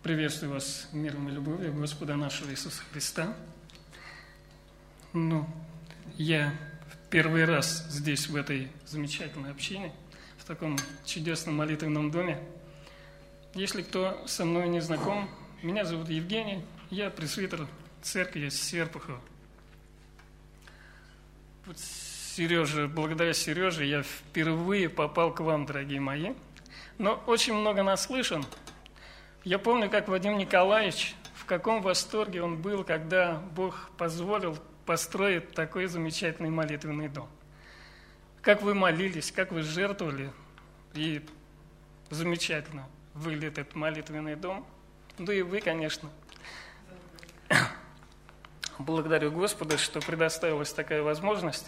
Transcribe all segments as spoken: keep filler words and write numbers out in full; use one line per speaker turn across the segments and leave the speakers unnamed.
Приветствую вас миром и любовью Господа нашего Иисуса Христа. Ну, я в первый раз здесь, в этой замечательной общине, в таком чудесном молитвенном доме. Если кто со мной не знаком, меня зовут Евгений, я пресвитер церкви Серпухова. Вот Сережа, благодаря Сереже я впервые попал к вам, дорогие мои. Но очень много наслышан. Я помню, как Вадим Николаевич, в каком восторге он был, когда Бог позволил построить такой замечательный молитвенный дом. Как вы молились, как вы жертвовали, и замечательно выглядит этот молитвенный дом. Да и вы, конечно. Благодарю Господа, что предоставилась такая возможность.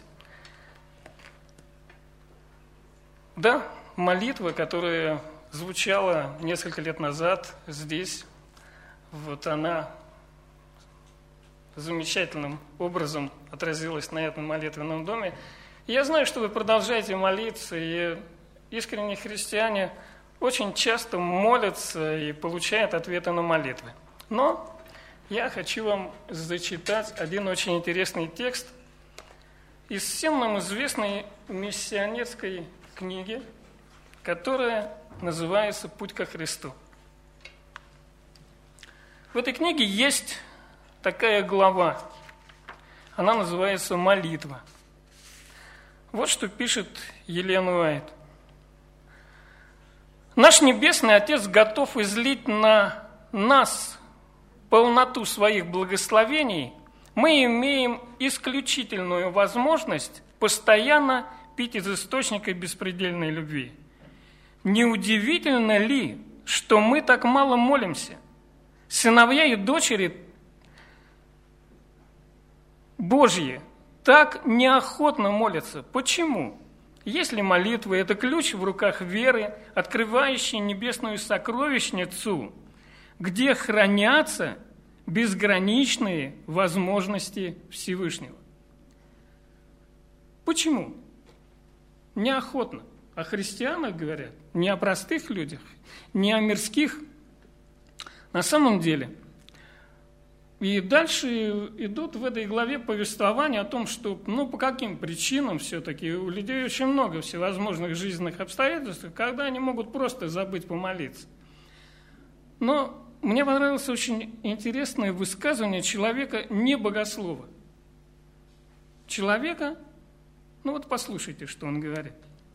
Да, молитва, которая звучала несколько лет назад здесь, вот она замечательным образом отразилась на этом молитвенном доме. И я знаю, что вы продолжаете молиться, и искренние христиане очень часто молятся и получают ответы на молитвы. Но я хочу вам зачитать один очень интересный текст из всем нам известной миссионерской книги, которая называется «Путь ко Христу». В этой книге есть такая глава, она называется «Молитва». Вот что пишет Елена Уайт. «Наш Небесный Отец готов излить на нас полноту своих благословений. Мы имеем исключительную возможность постоянно пить из источника беспредельной любви. Неудивительно ли, что мы так мало молимся? Сыновья и дочери Божьи так неохотно молятся. Почему? Если молитва – это ключ в руках веры, открывающий небесную сокровищницу, где хранятся безграничные возможности Всевышнего. Почему? Неохотно. О христианах говорят, не о простых людях, не о мирских. На самом деле, и дальше идут в этой главе повествования о том, что, ну, по каким причинам все-таки у людей очень много всевозможных жизненных обстоятельств, когда они могут просто забыть помолиться. Но мне понравилось очень интересное высказывание человека не богослова. Человека, ну вот послушайте, что он говорит.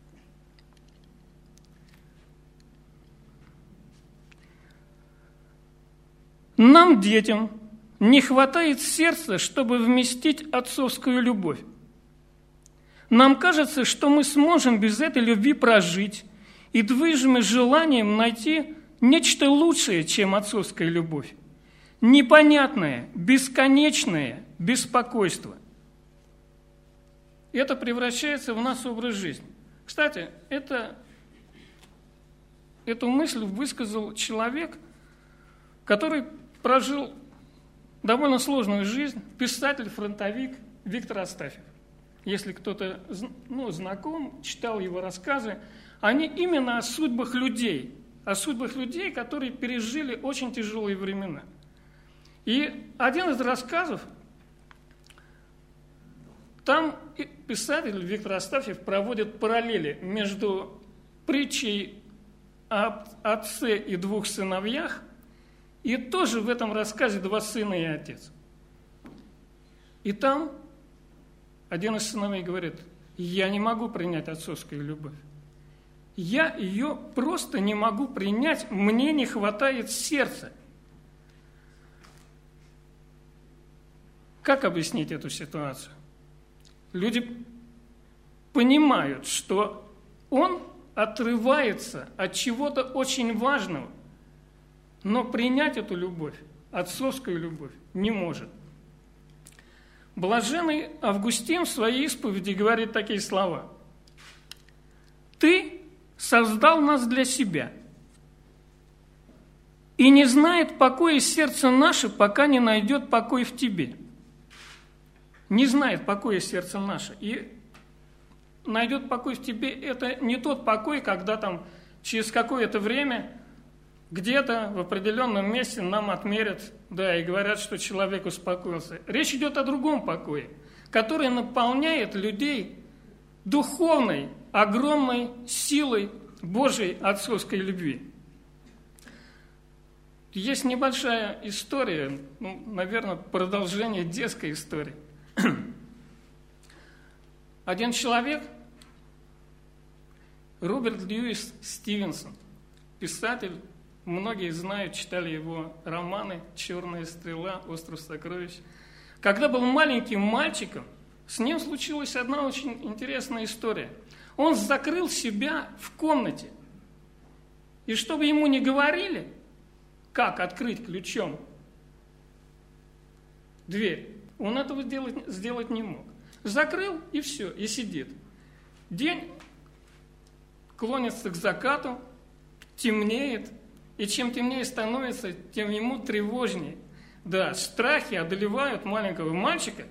Нам, детям, не хватает сердца, чтобы вместить отцовскую любовь. Нам кажется, что мы сможем без этой любви прожить и движимы желанием найти нечто лучшее, чем отцовская любовь. Непонятное, бесконечное беспокойство. Это превращается в наш образ жизни. Кстати, это, эту мысль высказал человек, который прожил довольно сложную жизнь, писатель-фронтовик Виктор Астафьев. Если кто-то ну, знаком, читал его рассказы, они именно о судьбах людей, о судьбах людей, которые пережили очень тяжелые времена. И один из рассказов, там писатель Виктор Астафьев проводит параллели между притчей об отце и двух сыновьях, и тоже в этом рассказе два сына и отец. И там один из сыновей говорит: я не могу принять отцовскую любовь. Я ее просто не могу принять, мне не хватает сердца. Как объяснить эту ситуацию? Люди понимают, что он отрывается от чего-то очень важного, но принять эту любовь, отцовскую любовь, не может. Блаженный Августин в своей исповеди говорит такие слова: «Ты создал нас для себя, и не знает покоя сердце наше, пока не найдет покой в тебе». Не знает покоя сердце наше, и найдет покой в тебе – это не тот покой, когда там через какое-то время где-то в определенном месте нам отмерят, да, и говорят, что человек успокоился. Речь идет о другом покое, который наполняет людей духовной, огромной силой Божьей отцовской любви. Есть небольшая история, ну, наверное, продолжение детской истории. Один человек, Роберт Льюис Стивенсон, писатель, многие знают, читали его романы «Черная стрела», «Остров сокровищ». Когда был маленьким мальчиком, с ним случилась одна очень интересная история. Он закрыл себя в комнате. И чтобы ему не говорили, как открыть ключом дверь, он этого сделать, сделать не мог. Закрыл, и все, и сидит. День клонится к закату, темнеет, и чем темнее становится, тем ему тревожнее. Да, страхи одолевают маленького мальчика.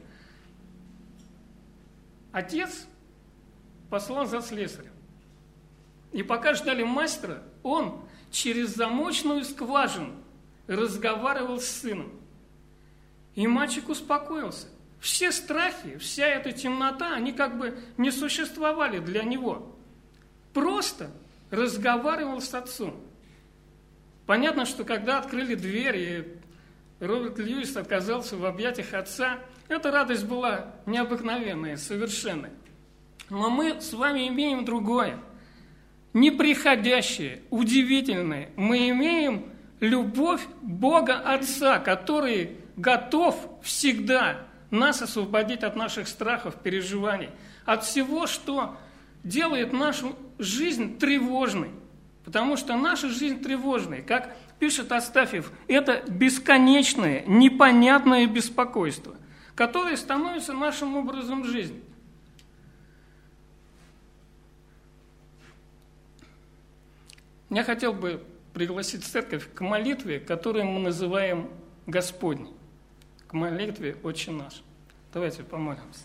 Отец послал за слесарем. И пока ждали мастера, он через замочную скважину разговаривал с сыном. И мальчик успокоился. Все страхи, вся эта темнота, они как бы не существовали для него. Просто разговаривал с отцом. Понятно, что когда открыли дверь, и Роберт Льюис оказался в объятиях отца, эта радость была необыкновенная, совершенная. Но мы с вами имеем другое, неприходящее, удивительное. Мы имеем любовь Бога Отца, который готов всегда нас освободить от наших страхов, переживаний, от всего, что делает нашу жизнь тревожной. Потому что наша жизнь тревожная, как пишет Астафьев, это бесконечное, непонятное беспокойство, которое становится нашим образом жизни. Я хотел бы пригласить церковь к молитве, которую мы называем Господней, к молитве «Отче наш». Давайте помолимся.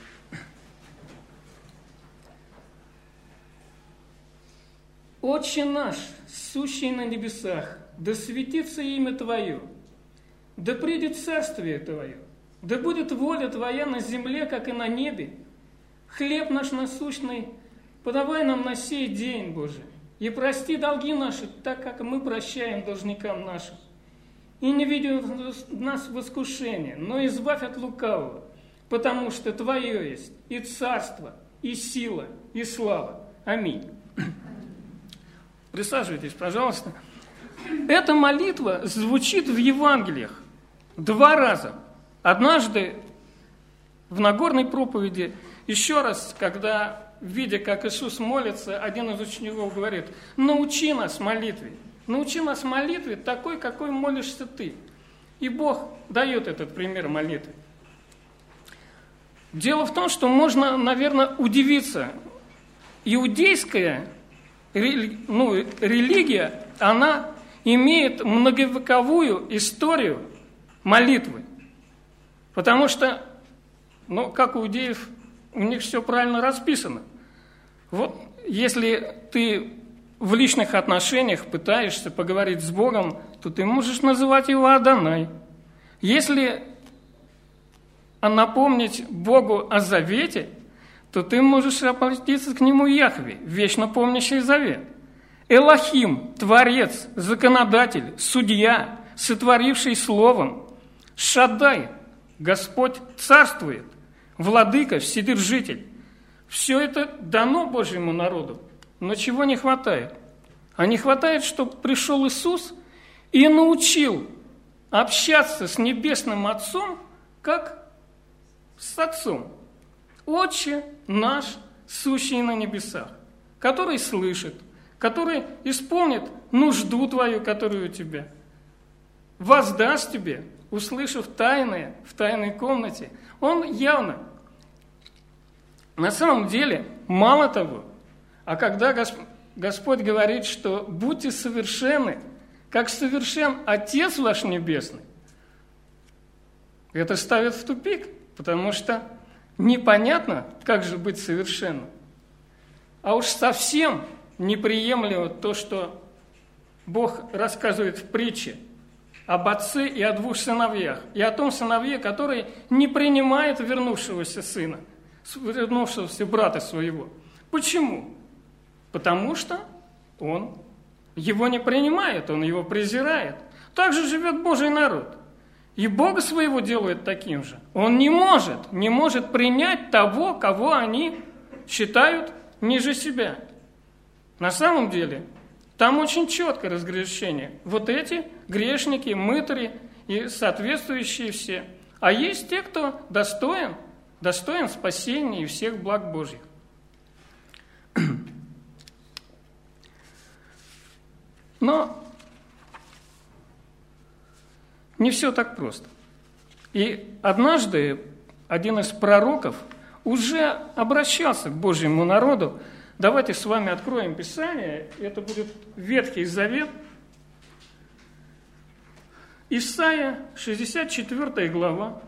«Отче наш, сущий на небесах, да светится имя Твое, да придет царствие Твое, да будет воля Твоя на земле, как и на небе. Хлеб наш насущный подавай нам на сей день, Боже, и прости долги наши, так как мы прощаем должникам нашим. И не веди нас в искушение, но избавь от лукавого, потому что Твое есть и царство, и сила, и слава. Аминь». Присаживайтесь, пожалуйста. Эта молитва звучит в Евангелиях два раза. Однажды в Нагорной проповеди, еще раз, когда, видя, как Иисус молится, один из учеников говорит: «Научи нас молитве, научи нас молитве такой, какой молишься ты». И Бог дает этот пример молитвы. Дело в том, что можно, наверное, удивиться. Иудейская ну, религия, она имеет многовековую историю молитвы. Потому что, ну, как у иудеев, у них все правильно расписано. Вот если ты в личных отношениях пытаешься поговорить с Богом, то ты можешь называть его Адонай. Если напомнить Богу о завете, то ты можешь обратиться к нему Яхве, вечно помнящий завет. Элохим, Творец, Законодатель, Судья, сотворивший Словом. Шаддай, Господь царствует, Владыка, Вседержитель. Все это дано Божьему народу, но чего не хватает? А не хватает, чтобы пришел Иисус и научил общаться с Небесным Отцом, как с Отцом. Отче наш, сущий на небесах, который слышит, который исполнит нужду твою, которую у тебя, воздаст тебе, услышав тайное в тайной комнате. Он явно. На самом деле, мало того, а когда Господь говорит, что будьте совершенны, как совершен Отец ваш Небесный, это ставит в тупик, потому что непонятно, как же быть совершенным. А уж совсем неприемлемо то, что Бог рассказывает в притче об отце и о двух сыновьях, и о том сыновье, который не принимает вернувшегося сына, вернувшегося брата своего. Почему? Потому что он его не принимает, он его презирает. Так же живет Божий народ. И Бога своего делает таким же. Он не может, не может принять того, кого они считают ниже себя. На самом деле, там очень четкое разграничение. Вот эти грешники, мытари и соответствующие все. А есть те, кто достоин, достоин спасения и всех благ Божьих. Но не все так просто. И однажды один из пророков уже обращался к Божьему народу. Давайте с вами откроем Писание. Это будет Ветхий Завет. Исайя, шестьдесят четвёртая глава.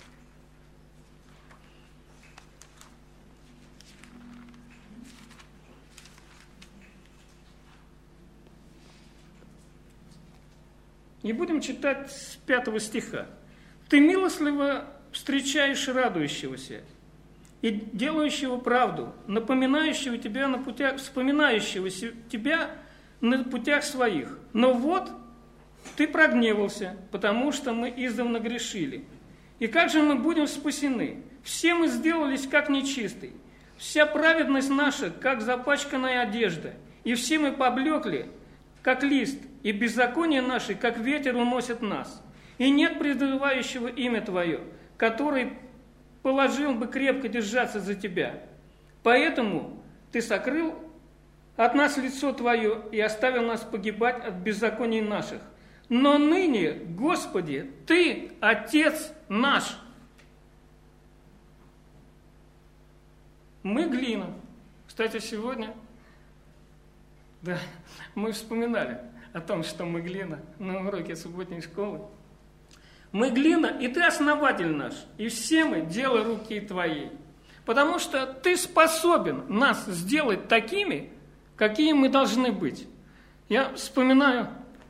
И будем читать с пятого стиха. «Ты милостливо встречаешь радующегося и делающего правду, напоминающего тебя на путях, вспоминающего тебя на путях своих. Но вот ты прогневался, потому что мы издавна грешили. И как же мы будем спасены? Все мы сделались как нечистые, вся праведность наша, как запачканная одежда, и все мы поблекли, как лист, и беззаконие наше, как ветер, уносит нас. И нет призывающего имя Твое, который положил бы крепко держаться за Тебя. Поэтому Ты сокрыл от нас лицо Твое и оставил нас погибать от беззаконий наших. Но ныне, Господи, Ты Отец наш». Мы глина. Кстати, сегодня да, мы вспоминали о том, что мы глина на уроке субботней школы. Мы глина, и Ты основатель наш, и все мы дело руки Твоей. Потому что Ты способен нас сделать такими, какие мы должны быть. Я вспоминаю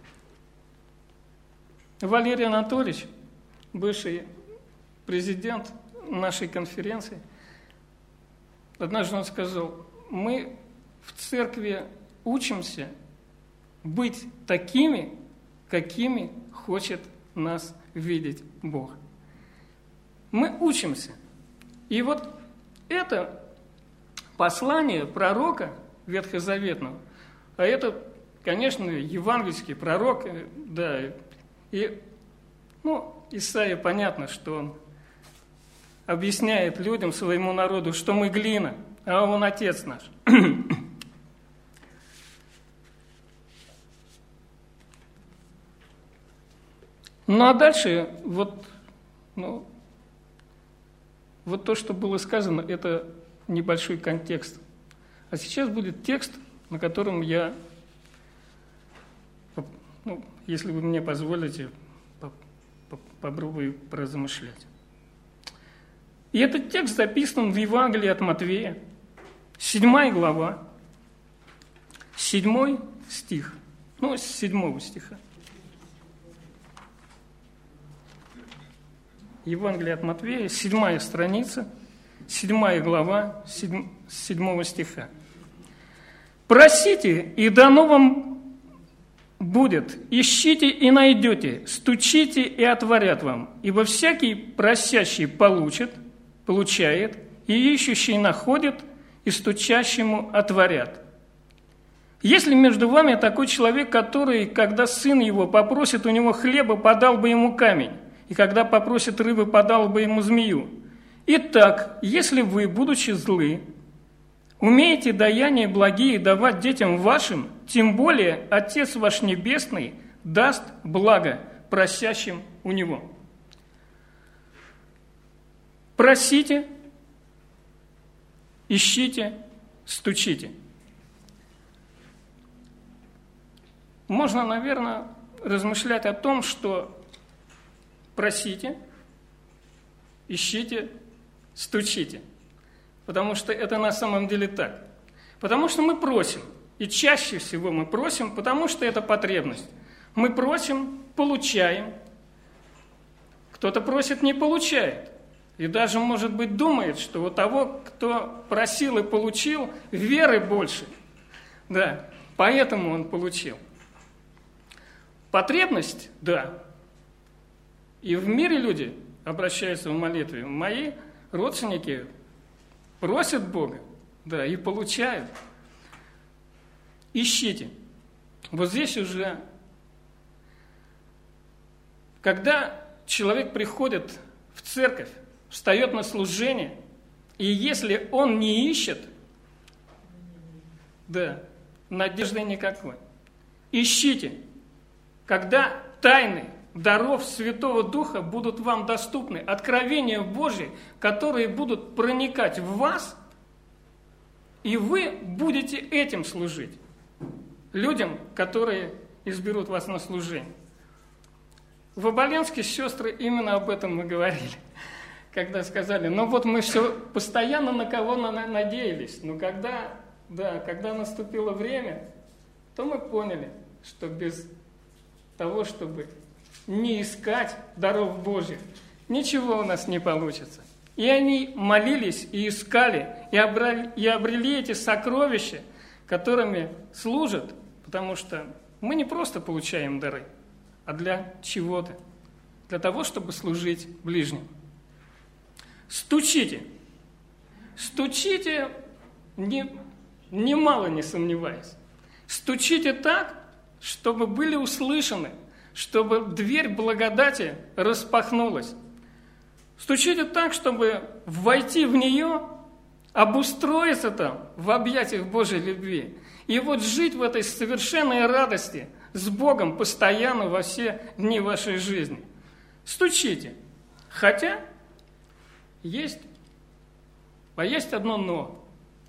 Валерий Анатольевич, бывший президент нашей конференции. Однажды он сказал: мы в церкви учимся быть такими, какими хочет нас видеть Бог. Мы учимся. И вот это послание пророка ветхозаветного, а это, конечно, евангельский пророк, да, и, ну, Исаия, понятно, что он объясняет людям, своему народу, что мы глина, а он Отец наш. Ну, а дальше, вот, ну, вот то, что было сказано, это небольшой контекст. А сейчас будет текст, на котором я, ну, если вы мне позволите, попробую поразмышлять. И этот текст записан в Евангелии от Матвея, седьмая глава, седьмой стих, ну, с седьмого стиха. Евангелие от Матвея, седьмая страница, седьмая глава, седь, седьмого стиха. «Просите, и дано вам будет, ищите и найдете, стучите и отворят вам, ибо всякий просящий получит, получает, и ищущий находит, и стучащему отворят. Если между вами такой человек, который, когда сын его попросит у него хлеба, подал бы ему камень, и когда попросит рыбы, подал бы ему змею. Итак, если вы, будучи злы, умеете даяния благие давать детям вашим, тем более Отец ваш Небесный даст благо просящим у Него». Просите, ищите, стучите. Можно, наверное, размышлять о том, что просите, ищите, стучите. Потому что это на самом деле так. Потому что мы просим. И чаще всего мы просим, потому что это потребность. Мы просим, получаем. Кто-то просит, не получает. И даже, может быть, думает, что у того, кто просил и получил, веры больше. Да, поэтому он получил. Потребность, да. И в мире люди обращаются в молитве. Мои родственники просят Бога, да, и получают. Ищите. Вот здесь уже, когда человек приходит в церковь, встает на служение, и если он не ищет, да, надежды никакой. Ищите, когда тайны даров Святого Духа будут вам доступны, откровения Божьи, которые будут проникать в вас, и вы будете этим служить людям, которые изберут вас на служение. В Оболенске сестры именно об этом мы говорили, когда сказали, ну вот мы все постоянно на кого надеялись, но когда, да, когда наступило время, то мы поняли, что без того, чтобы не искать даров Божьих, ничего у нас не получится. И они молились и искали, и обрели, и обрели эти сокровища, которыми служат, потому что мы не просто получаем дары, а для чего-то, для того, чтобы служить ближним. Стучите. Стучите, не, немало не сомневаясь. Стучите так, чтобы были услышаны, чтобы дверь благодати распахнулась. Стучите так, чтобы войти в нее, обустроиться там в объятиях Божьей любви. И вот жить в этой совершенной радости с Богом постоянно во все дни вашей жизни. Стучите. Хотя есть, а есть одно но.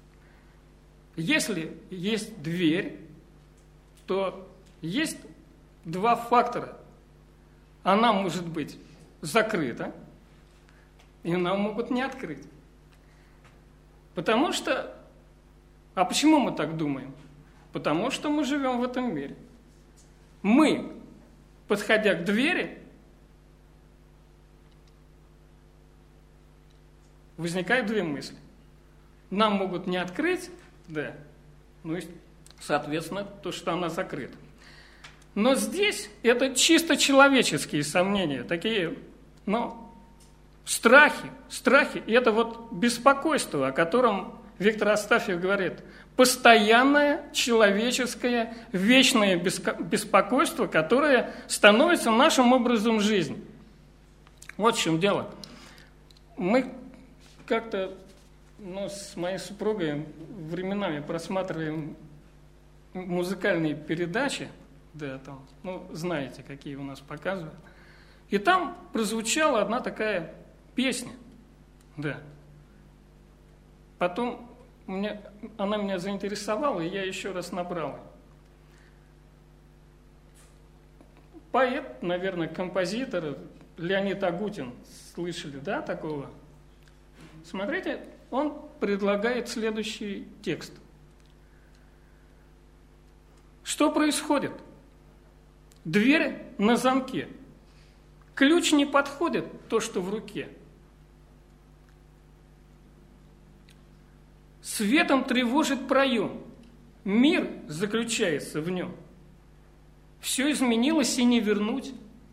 Если есть дверь, то есть два фактора. Она может быть закрыта, и нам могут не открыть. Потому что... А почему мы так думаем? Потому что мы живем в этом мире. Мы, подходя к двери, возникают две мысли. Нам могут не открыть, да, ну и, соответственно, то, что она закрыта. Но здесь это чисто человеческие сомнения, такие, ну, страхи, страхи, и это вот беспокойство, о котором Виктор Астафьев говорит, постоянное человеческое вечное беспокойство, которое становится нашим образом жизни. Вот в чем дело. Мы как-то, ну, с моей супругой временами просматриваем музыкальные передачи, да, там, ну, знаете, какие у нас показывают. И там прозвучала одна такая песня, да. Потом мне, она меня заинтересовала, и я еще раз набрал. Поэт, наверное, композитор Леонид Агутин, слышали, да, такого? Смотрите, он предлагает следующий текст. Что происходит? Дверь на замке. Ключ не подходит, то, что в руке. Светом тревожит проем. Мир заключается в нем. Все изменилось и не вернуть.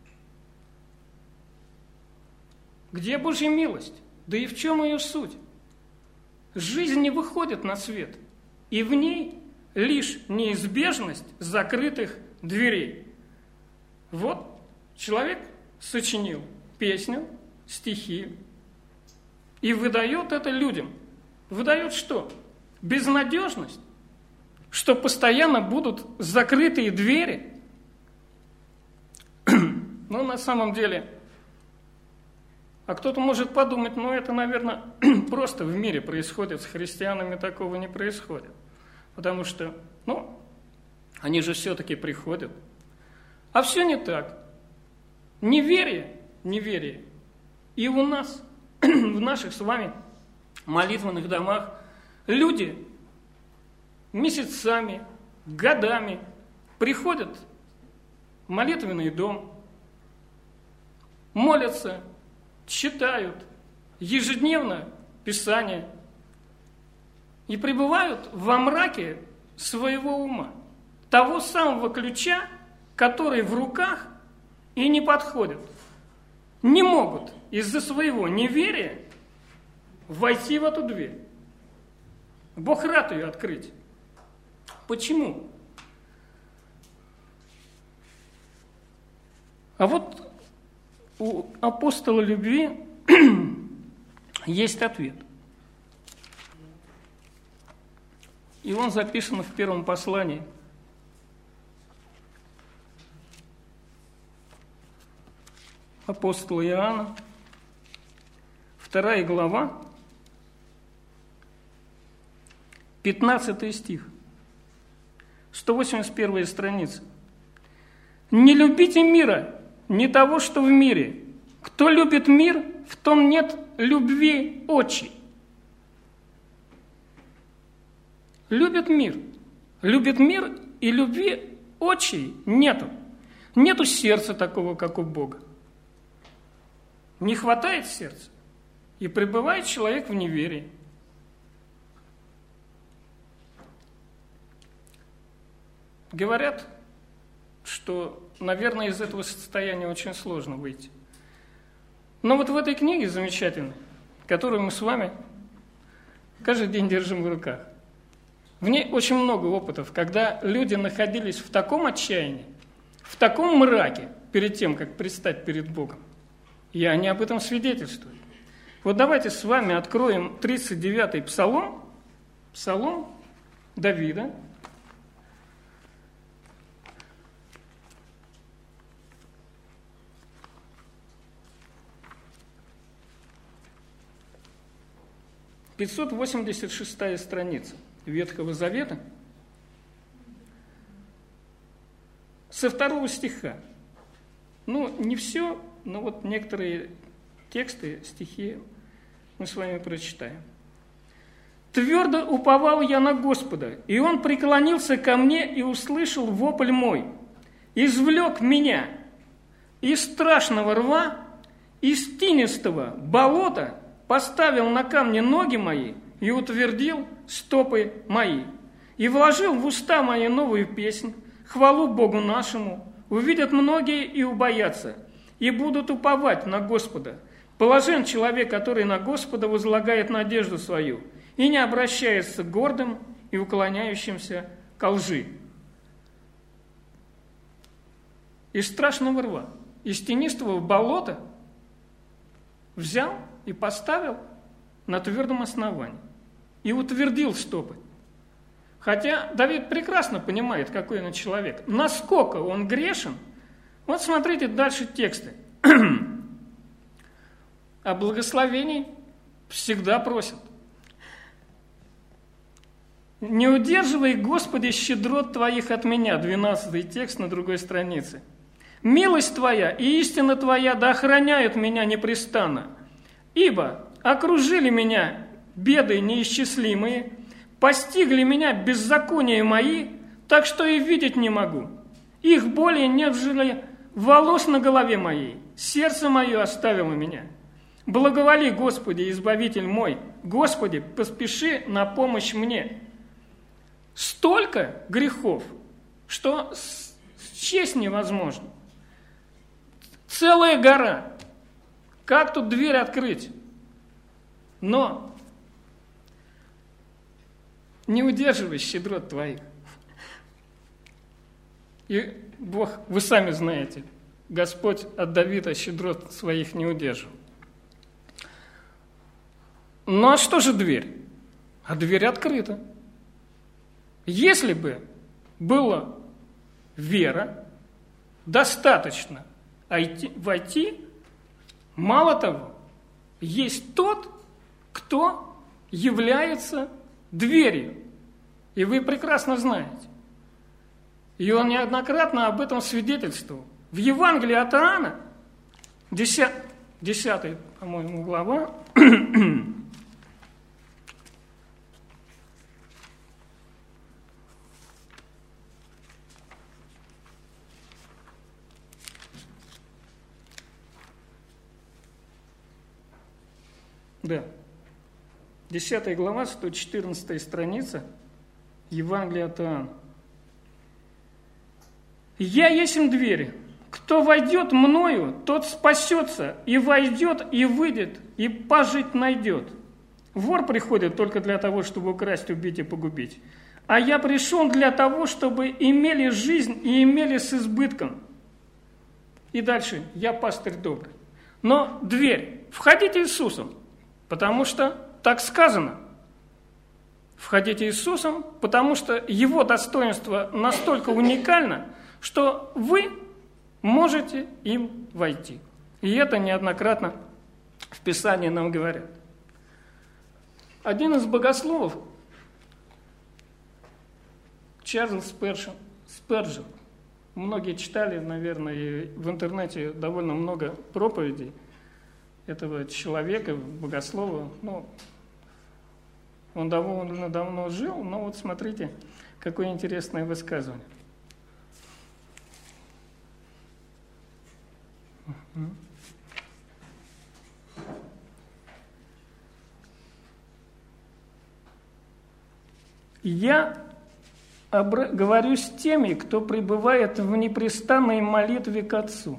Где Божья милость? Да и в чем ее суть? Жизнь не выходит на свет, и в ней лишь неизбежность закрытых дверей. Вот человек сочинил песню, стихи, и выдает это людям. Выдает что? Безнадежность, что постоянно будут закрытые двери. Ну, на самом деле, а кто-то может подумать, ну, это, наверное, просто в мире происходит, с христианами такого не происходит. Потому что, ну, они же все-таки приходят. А все не так. Неверие, неверие. И у нас, в наших с вами молитвенных домах, люди месяцами, годами приходят в молитвенный дом, молятся, читают ежедневно Писание и пребывают во мраке своего ума, того самого ключа, который в руках и не подходит, не могут из-за своего неверия войти в эту дверь. Бог рад ее открыть. Почему? А вот у апостола любви есть ответ. И он записан в первом послании. Апостола Иоанна, вторая глава, пятнадцатый стих, сто восемьдесят первая страница. «Не любите мира, не того, что в мире. Кто любит мир, в том нет любви отчей». Любит мир. Любит мир, и любви отчей нету. Нету сердца такого, как у Бога. Не хватает сердца, и пребывает человек в неверии. Говорят, что, наверное, из этого состояния очень сложно выйти. Но вот в этой книге замечательной, которую мы с вами каждый день держим в руках, в ней очень много опытов, когда люди находились в таком отчаянии, в таком мраке перед тем, как предстать перед Богом. И они об этом свидетельствуют. Вот давайте с вами откроем тридцать девятый псалом, псалом Давида. пятьсот восемьдесят шестая страница Ветхого Завета, со второго стиха. Ну, не все, но вот некоторые тексты, стихи мы с вами прочитаем. «Твердо уповал я на Господа, и Он преклонился ко мне и услышал вопль мой, извлек меня из страшного рва, из тинистого болота, поставил на камне ноги мои и утвердил стопы мои, и вложил в уста мои новую песнь, хвалу Богу нашему. Увидят многие и убоятся, и будут уповать на Господа. Блажен человек, который на Господа возлагает надежду свою и не обращается к гордым и уклоняющимся ко лжи». Из страшного рва, из тенистого болота взял и поставил на твердом основании и утвердил стопы. Хотя Давид прекрасно понимает, какой он человек, насколько он грешен. Вот смотрите дальше тексты. О благословении всегда просят. «Не удерживай, Господи, щедрот Твоих от меня», двенадцатый текст на другой странице. «Милость Твоя и истина Твоя да охраняют меня непрестанно, ибо окружили меня беды неисчислимые, постигли меня беззакония мои, так что и видеть не могу. Их более нежели волос на голове моей, сердце мое оставило меня. Благоволи, Господи, Избавитель мой, Господи, поспеши на помощь мне». Столько грехов, что счесть невозможно. Целая гора. Как тут дверь открыть? Но не удерживай щедрот твоих. И Бог, вы сами знаете, Господь от Давида щедрот своих не удерживал. Ну а что же дверь? А дверь открыта. Если бы была вера, достаточно войти, мало того, есть тот, кто является дверью. И вы прекрасно знаете. И он неоднократно об этом свидетельствовал. В Евангелии от Иоанна, десятая, по-моему, глава, Да. десятая глава, сто четырнадцатая страница, Евангелие от Иоанна. «Я есмь дверь. Кто войдет мною, тот спасется, и войдет, и выйдет, и пожить найдет. Вор приходит только для того, чтобы украсть, убить и погубить. А я пришел для того, чтобы имели жизнь и имели с избытком». И дальше, «Я пастырь добрый». Но дверь. Входите Иисусом, потому что так сказано. Входите Иисусом, потому что Его достоинство настолько уникально, что вы можете им войти. И это неоднократно в Писании нам говорят. Один из богословов, Чарльз Спержен, Спержен, многие читали, наверное, и в интернете довольно много проповедей этого человека, богослова. Ну, он довольно давно жил, но вот смотрите, какое интересное высказывание. «Я обра- говорю с теми, кто пребывает в непрестанной молитве к Отцу,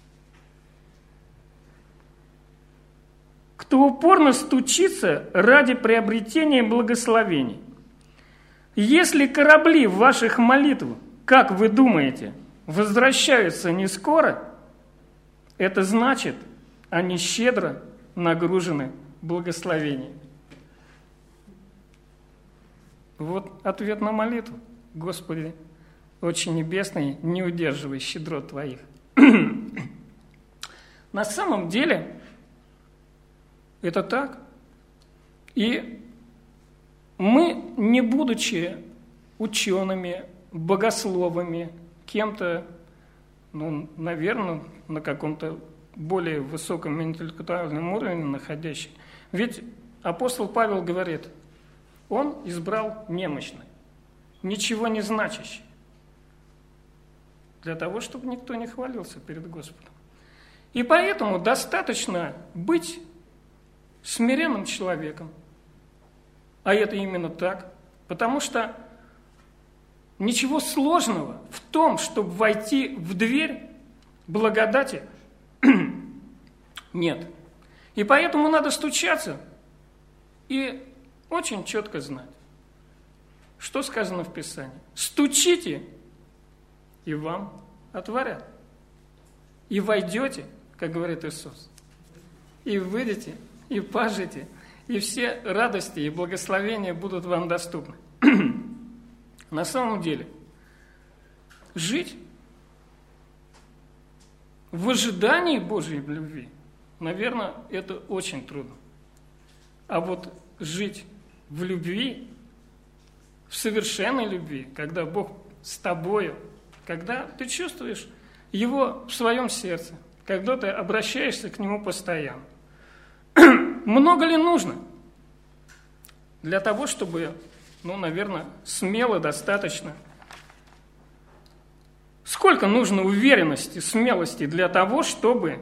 кто упорно стучится ради приобретения благословений. Если корабли ваших молитв, как вы думаете, возвращаются не скоро, это значит, они щедро нагружены благословением». Вот ответ на молитву. Господи, очень небесный, не удерживай щедрот Твоих. На самом деле, это так. И мы, не будучи учеными, богословами, кем-то, ну, наверное, на каком-то более высоком интеллектуальном уровне находящий, ведь апостол Павел говорит, он избрал немощный, ничего не значащий, для того, чтобы никто не хвалился перед Господом. И поэтому достаточно быть смиренным человеком, а это именно так, потому что ничего сложного в том, чтобы войти в дверь благодати, нет. И поэтому надо стучаться и очень четко знать, что сказано в Писании. Стучите, и вам отворят. И войдете, как говорит Иисус, и выйдете, и пажите, и все радости и благословения будут вам доступны. На самом деле, жить в ожидании Божьей любви, наверное, это очень трудно. А вот жить в любви, в совершенной любви, когда Бог с тобою, когда ты чувствуешь Его в своем сердце, когда ты обращаешься к Нему постоянно. Много ли нужно для того, чтобы, ну, наверное, смело достаточно? Сколько нужно уверенности, смелости для того, чтобы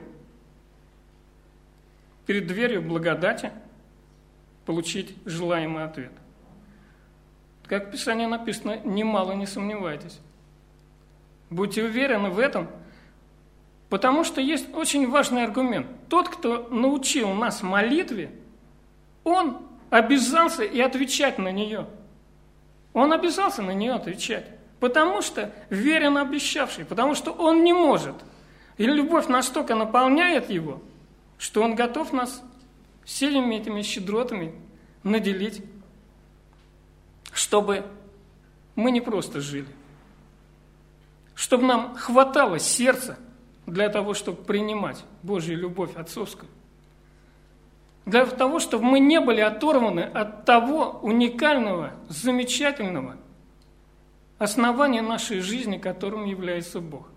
перед дверью благодати получить желаемый ответ? Как в Писании написано, немало не сомневайтесь. Будьте уверены в этом, потому что есть очень важный аргумент. Тот, кто научил нас молитве, он обязался и отвечать на нее. Он обязался на нее отвечать, потому что верен обещавший, потому что он не может. И любовь настолько наполняет его, что он готов нас всеми этими щедротами наделить, чтобы мы не просто жили, чтобы нам хватало сердца для того, чтобы принимать Божью любовь отцовскую, для того, чтобы мы не были оторваны от того уникального, замечательного основания нашей жизни, которым является Бог.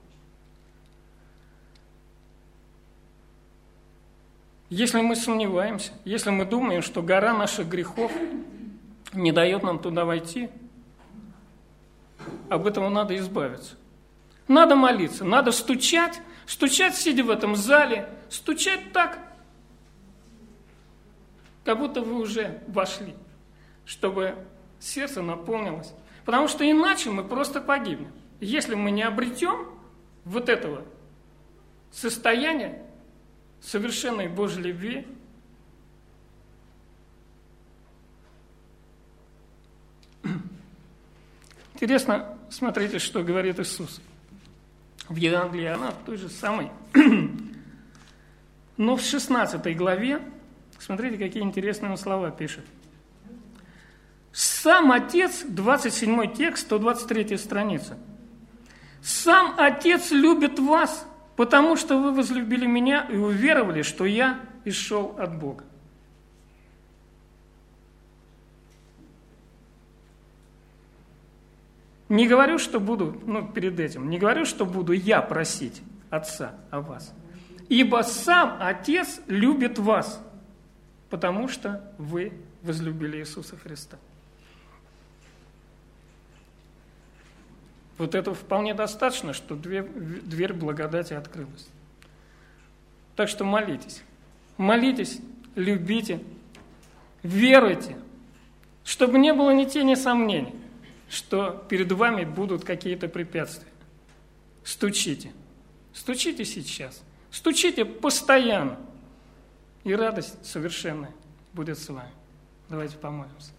Если мы сомневаемся, если мы думаем, что гора наших грехов не дает нам туда войти, об этом надо избавиться. Надо молиться, надо стучать, стучать, сидя в этом зале, стучать так, как будто вы уже вошли, чтобы сердце наполнилось. Потому что иначе мы просто погибнем. Если мы не обретем вот этого состояния совершенной Божьей любви, интересно, смотрите, что говорит Иисус в Евангелии Иоанна, той же самой. Но в шестнадцатой главе, смотрите, какие интересные он слова пишет. Сам Отец, двадцать седьмой текст, сто двадцать третья страница. «Сам Отец любит вас, потому что вы возлюбили меня и уверовали, что я исшел от Бога». Не говорю, что буду, ну, перед этим, не говорю, что буду я просить Отца о вас. Ибо сам Отец любит вас, потому что вы возлюбили Иисуса Христа. Вот этого вполне достаточно, что дверь, дверь благодати открылась. Так что молитесь. Молитесь, любите, веруйте, чтобы не было ни тени сомнений, что перед вами будут какие-то препятствия. Стучите. Стучите сейчас. Стучите постоянно. И радость совершенная будет с вами. Давайте помолимся.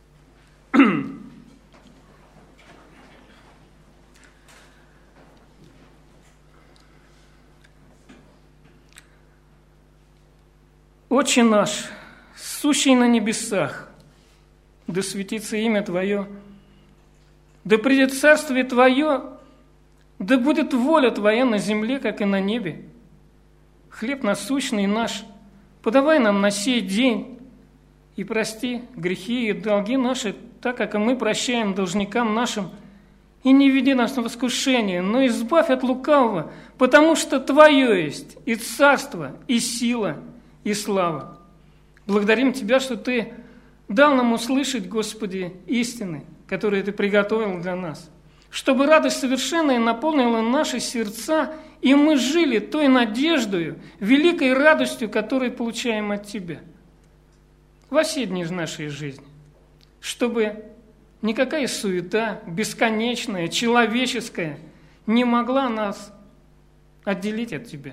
Отче наш, сущий на небесах, да светится имя Твое, да придет царствие Твое, да будет воля Твоя на земле, как и на небе. Хлеб насущный наш подавай нам на сей день, и прости грехи и долги наши, так как и мы прощаем должникам нашим, и не веди нас на искушение, но избавь от лукавого, потому что Твое есть и царство, и сила, и слава. Благодарим Тебя, что Ты дал нам услышать, Господи, истины, которые Ты приготовил для нас, чтобы радость совершенная наполнила наши сердца, и мы жили той надеждою, великой радостью, которую получаем от Тебя во все дни нашей жизни, чтобы никакая суета, бесконечная, человеческая, не могла нас отделить от Тебя.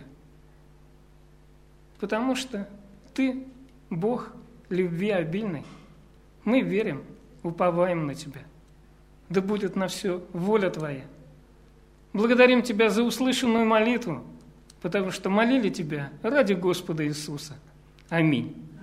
Потому что Ты, Бог любви обильный, мы верим, уповаем на Тебя. Да будет на все воля Твоя. Благодарим Тебя за услышанную молитву, потому что молили Тебя ради Господа Иисуса. Аминь.